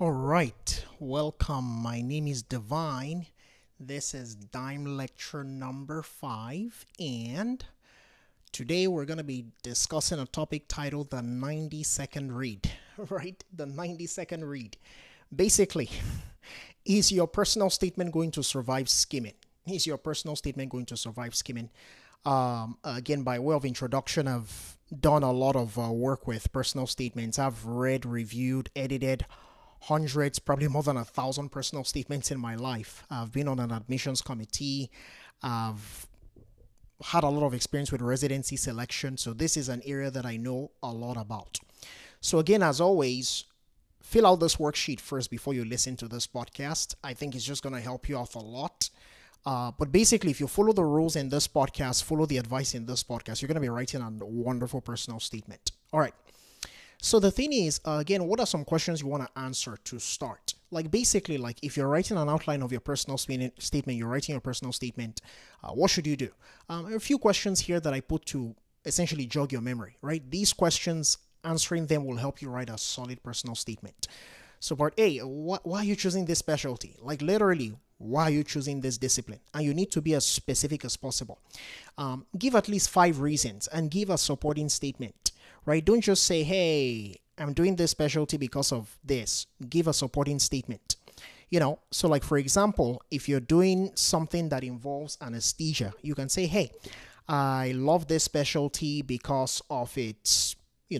All right, welcome. My name is Divine. This is Dime Lecture number 5, and today we're going to be discussing a topic titled the 90-second read. Right? The 90-second read. Basically, is your personal statement going to survive skimming? Is your personal statement going to survive skimming? Again, by way of introduction, I've done a lot of work with personal statements. I've read, reviewed, edited hundreds, probably more than 1,000 personal statements in my life. I've been on an admissions committee. I've had a lot of experience with residency selection. So this is an area that I know a lot about. So again, as always, fill out this worksheet first before you listen to this podcast. I think it's just going to help you out a lot. But basically, if you follow the rules in this podcast, follow the advice in this podcast, you're going to be writing a wonderful personal statement. All right. So the thing is, again, what are some questions you want to answer to start? Like basically, like if you're writing an outline of your personal statement, you're writing your personal statement, what should you do? A few questions here that I put to essentially jog your memory, right? These questions, answering them will help you write a solid personal statement. So part A, why are you choosing this specialty? Like literally, why are you choosing this discipline? And you need to be as specific as possible. Give at least 5 reasons and give a supporting statement, right? Don't just say, hey, I'm doing this specialty because of this. Give a supporting statement. So like for example, if you're doing something that involves anesthesia, you can say, hey, I love this specialty because of its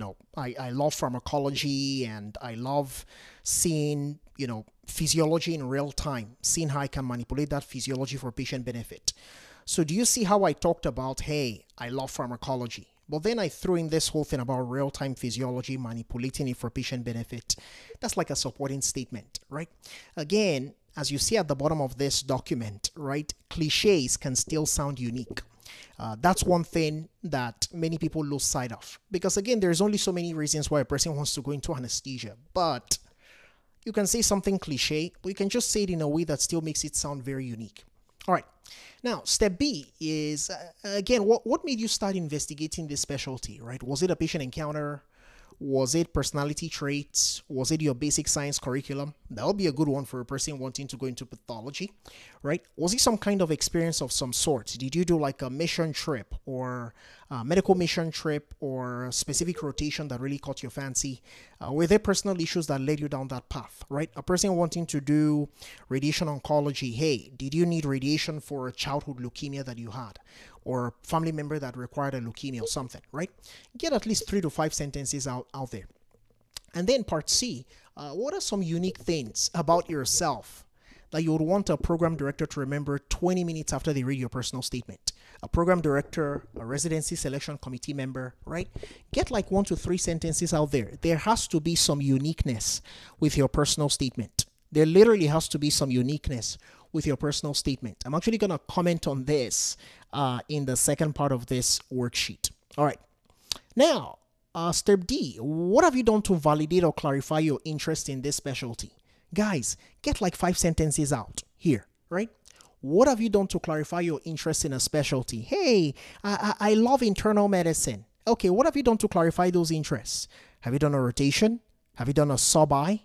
I love pharmacology and I love seeing, physiology in real time, seeing how I can manipulate that physiology for patient benefit. So do you see how I talked about, hey, I love pharmacology, but then I threw in this whole thing about real-time physiology, manipulating it for patient benefit? That's like a supporting statement, right? Again, as you see at the bottom of this document, right, cliches can still sound unique. That's one thing that many people lose sight of. Because again, there's only so many reasons why a person wants to go into anesthesia. But you can say something cliche, but you can just say it in a way that still makes it sound very unique. All right. Now, step B is, again, what made you start investigating this specialty, right? Was it a patient encounter? Was it personality traits? Was it your basic science curriculum? That would be a good one for a person wanting to go into pathology, right? Was it some kind of experience of some sort? Did you do like a mission trip or a medical mission trip or a specific rotation that really caught your fancy? Were there personal issues that led you down that path, right? A person wanting to do radiation oncology, hey, did you need radiation for a childhood leukemia that you had? Or a family member that required a leukemia or something, right? Get at least 3 to 5 sentences out there. And then part C, what are some unique things about yourself that you would want a program director to remember 20 minutes after they read your personal statement? A program director, a residency selection committee member, right? Get like 1 to 3 sentences out there. There has to be some uniqueness with your personal statement. There literally has to be some uniqueness with your personal statement. I'm actually going to comment on this in the second part of this worksheet. All right. Now, step D, what have you done to validate or clarify your interest in this specialty? Guys, get like 5 sentences out here, right? What have you done to clarify your interest in a specialty? Hey, I love internal medicine. Okay, what have you done to clarify those interests? Have you done a rotation? Have you done a sub-I?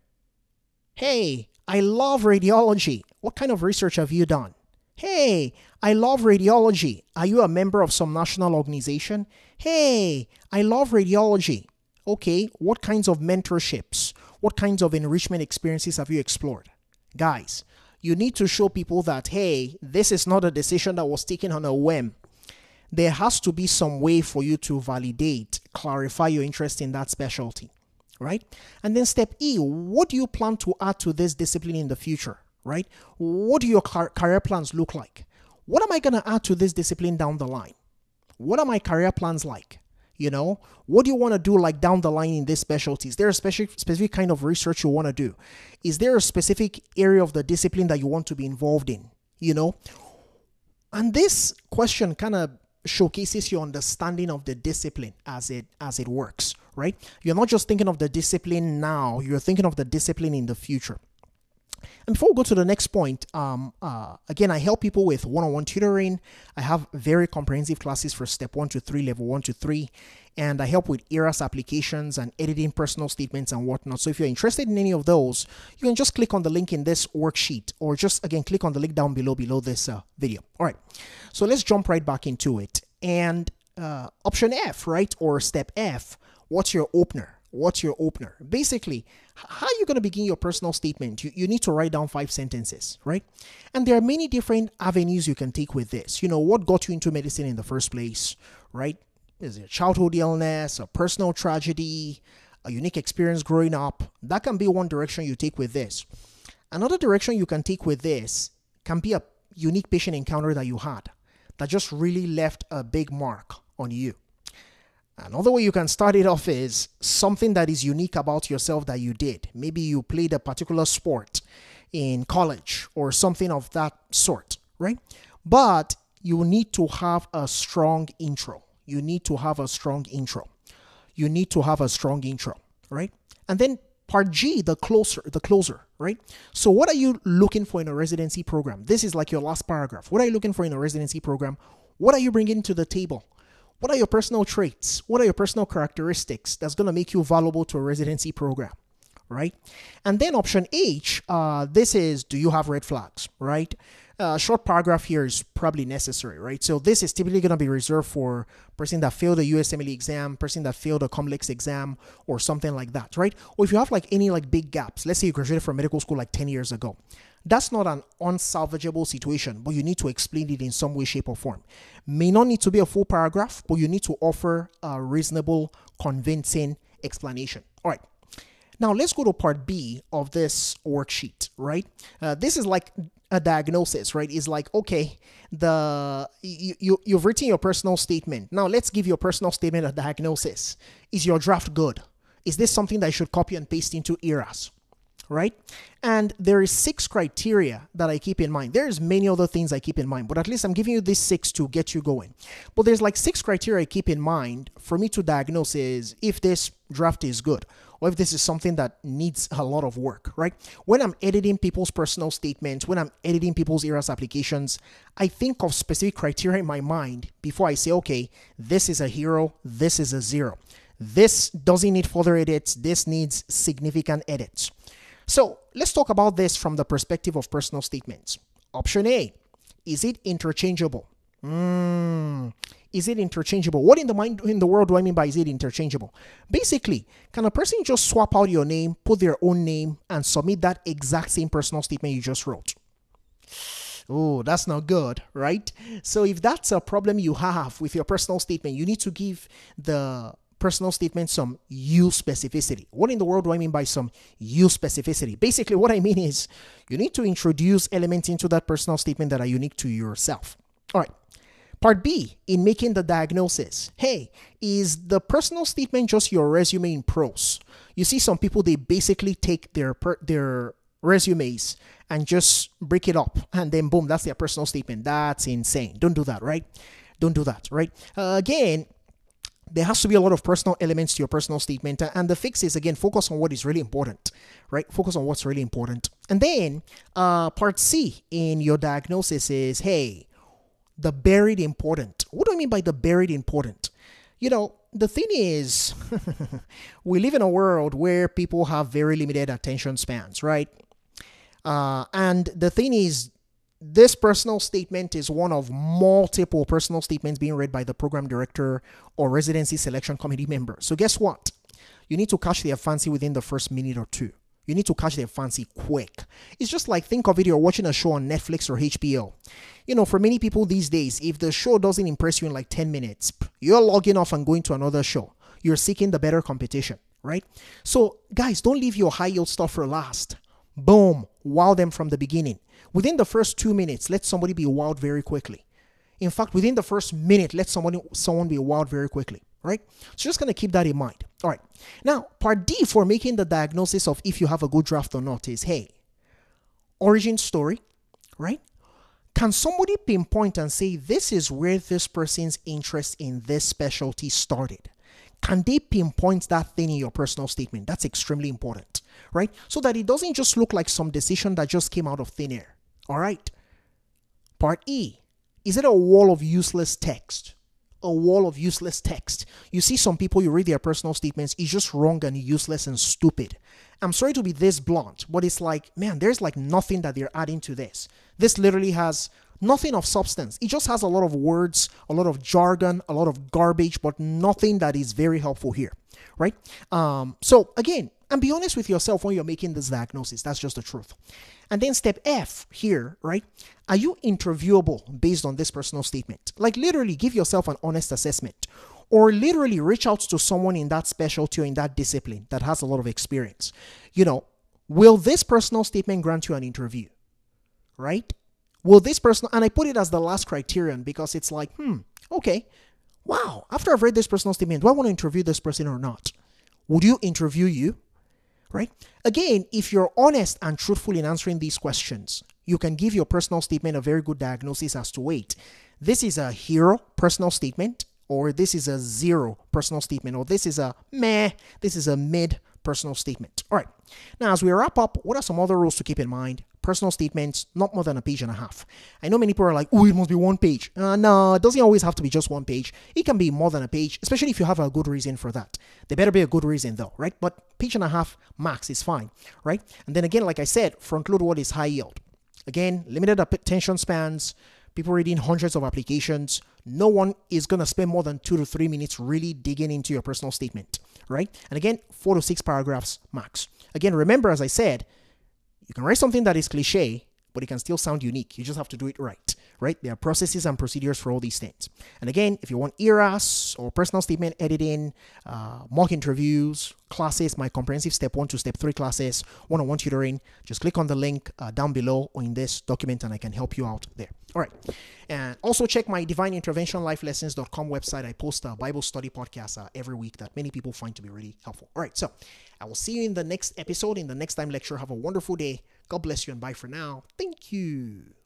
Hey, I love radiology. What kind of research have you done? Hey, I love radiology. Are you a member of some national organization? Hey, I love radiology. Okay, what kinds of mentorships, what kinds of enrichment experiences have you explored? Guys, you need to show people that, hey, this is not a decision that was taken on a whim. There has to be some way for you to validate, clarify your interest in that specialty. Right? And then step E, what do you plan to add to this discipline in the future? Right? What do your career plans look like? What am I going to add to this discipline down the line? What are my career plans like? What do you want to do like down the line in this specialty? Is there a specific kind of research you want to do? Is there a specific area of the discipline that you want to be involved in? And this question kind of showcases your understanding of the discipline as it works, right? You're not just thinking of the discipline now, you're thinking of the discipline in the future. And before we go to the next point, again, I help people with one-on-one tutoring. I have very comprehensive classes for step 1 to 3, level 1 to 3, and I help with ERAS applications and editing personal statements and whatnot. So if you're interested in any of those, you can just click on the link in this worksheet, or just again click on the link down below this video. All right, so let's jump right back into it. And option F, right, or step F, what's your opener? What's your opener? Basically, how are you going to begin your personal statement? You need to write down 5 sentences, right? And there are many different avenues you can take with this. You know, what got you into medicine in the first place, right? Is it a childhood illness, a personal tragedy, a unique experience growing up? That can be one direction you take with this. Another direction you can take with this can be a unique patient encounter that you had that just really left a big mark on you. Another way you can start it off is something that is unique about yourself that you did. Maybe you played a particular sport in college or something of that sort, right? But you need to have a strong intro. You need to have a strong intro. You need to have a strong intro, right? And then part G, the closer, right? So what are you looking for in a residency program? This is like your last paragraph. What are you looking for in a residency program? What are you bringing to the table? What are your personal traits? What are your personal characteristics that's going to make you valuable to a residency program, right? And then option H, this is, do you have red flags, right? Short paragraph here is probably necessary, right? So this is typically going to be reserved for person that failed a USMLE exam, person that failed a COMLEX exam, or something like that, right? Or if you have like any like big gaps, let's say you graduated from medical school like 10 years ago. That's not an unsalvageable situation, but you need to explain it in some way, shape, or form. May not need to be a full paragraph, but you need to offer a reasonable, convincing explanation. All right. Now let's go to part B of this worksheet, right? This is like a diagnosis, right? It's like, okay, you've written your personal statement. Now let's give your personal statement a diagnosis. Is your draft good? Is this something that I should copy and paste into ERAS? Right? And there is 6 criteria that I keep in mind. There's many other things I keep in mind, but at least I'm giving you these 6 to get you going. But there's like 6 criteria I keep in mind for me to diagnose is if this draft is good or if this is something that needs a lot of work, right? When I'm editing people's personal statements, when I'm editing people's ERAS applications, I think of specific criteria in my mind before I say, okay, this is a hero, this is a 0. This doesn't need further edits, this needs significant edits. So let's talk about this from the perspective of personal statements. Option A, is it interchangeable? Is it interchangeable? What in the world do I mean by is it interchangeable? Basically, can a person just swap out your name, put their own name, and submit that exact same personal statement you just wrote? Oh, that's not good, right? So if that's a problem you have with your personal statement, you need to give the personal statement some you specificity. What in the world do I mean by some you specificity? Basically, what I mean is you need to introduce elements into that personal statement that are unique to yourself. All right. Part B, in making the diagnosis. Hey, is the personal statement just your resume in prose? You see some people, they basically take their resumes and just break it up and then boom, that's their personal statement. That's insane. Don't do that, right? Don't do that, right? Again, there has to be a lot of personal elements to your personal statement. And the fix is, again, focus on what is really important, right? Focus on what's really important. And then part C in your diagnosis is, hey, the buried important. What do I mean by the buried important? You know, the thing is, we live in a world where people have very limited attention spans, right? And the thing is, this personal statement is one of multiple personal statements being read by the program director or residency selection committee member. So guess what? You need to catch their fancy within the first minute or 2. You need to catch their fancy quick. It's just like, think of it, you're watching a show on Netflix or HBO. You know, for many people these days, if the show doesn't impress you in like 10 minutes, you're logging off and going to another show. You're seeking the better competition, right? So guys, don't leave your high yield stuff for last. Boom, wow them from the beginning. Within the first 2 minutes, let somebody be wowed very quickly. In fact, within the first minute, let someone be wowed very quickly, right? So just going to keep that in mind. All right. Now, part D for making the diagnosis of if you have a good draft or not is, hey, origin story, right? Can somebody pinpoint and say, this is where this person's interest in this specialty started? Can they pinpoint that thing in your personal statement? That's extremely important, right? So that it doesn't just look like some decision that just came out of thin air. All right. Part E. Is it a wall of useless text? A wall of useless text. You see some people, you read their personal statements, it's just wrong and useless and stupid. I'm sorry to be this blunt, but it's like, man, there's like nothing that they're adding to this. This literally has nothing of substance. It just has a lot of words, a lot of jargon, a lot of garbage, but nothing that is very helpful here, right? So again, and be honest with yourself when you're making this diagnosis. That's just the truth. And then step F here, right? Are you interviewable based on this personal statement? Like literally give yourself an honest assessment, or literally reach out to someone in that specialty or in that discipline that has a lot of experience. Will this personal statement grant you an interview, right? Will this person, and I put it as the last criterion because it's like, okay, wow, after I've read this personal statement, do I want to interview this person or not? Would you interview you? Right? Again, if you're honest and truthful in answering these questions, you can give your personal statement a very good diagnosis as to, wait, this is a hero personal statement, or this is a 0 personal statement, or this is a meh, this is a mid personal statement. All right. Now, as we wrap up, what are some other rules to keep in mind? Personal statements, not more than a page and a half. I know many people are like, oh, it must be 1 page. No, it doesn't always have to be just 1 page. It can be more than a page, especially if you have a good reason for that. There better be a good reason though, right? But page and a half max is fine, right? And then again, like I said, front load what is high yield. Again, limited attention spans, people reading hundreds of applications. No one is going to spend more than 2 to 3 minutes really digging into your personal statement, right? And again, 4 to 6 paragraphs max. Again, remember, as I said, you can write something that is cliche, but it can still sound unique. You just have to do it right? There are processes and procedures for all these things. And again, if you want ERAS or personal statement editing, mock interviews, classes, my comprehensive step 1 to step 3 classes, one-on-one tutoring, just click on the link down below or in this document and I can help you out there. All right. And also check my divineinterventionlifelessons.com website. I post a Bible study podcast every week that many people find to be really helpful. All right. So I will see you in the next episode, in the next time lecture. Have a wonderful day. God bless you and bye for now. Thank you.